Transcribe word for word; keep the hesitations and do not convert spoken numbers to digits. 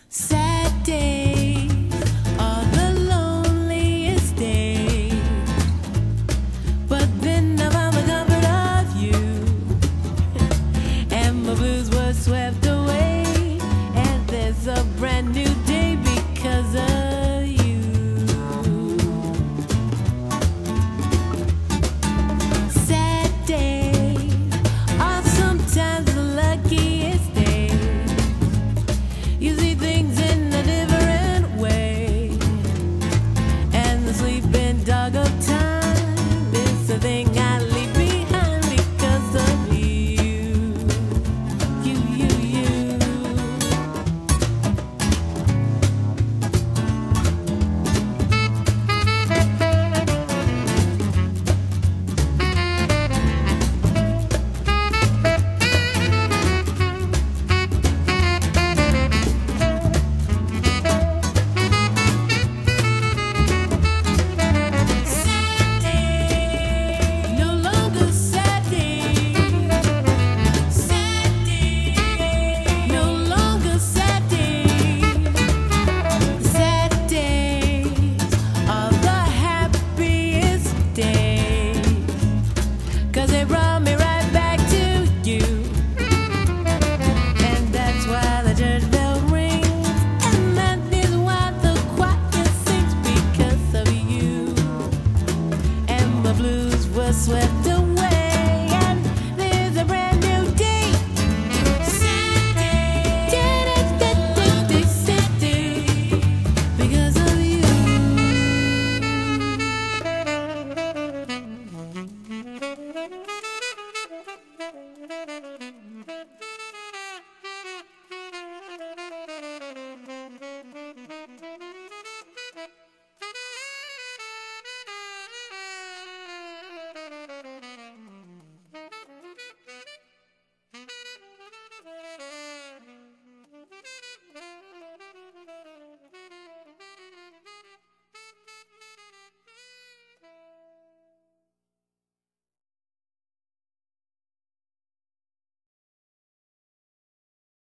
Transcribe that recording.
Sad days are the loneliest days, but then I found the comfort of you, and my blues were swept away, and there's a brand new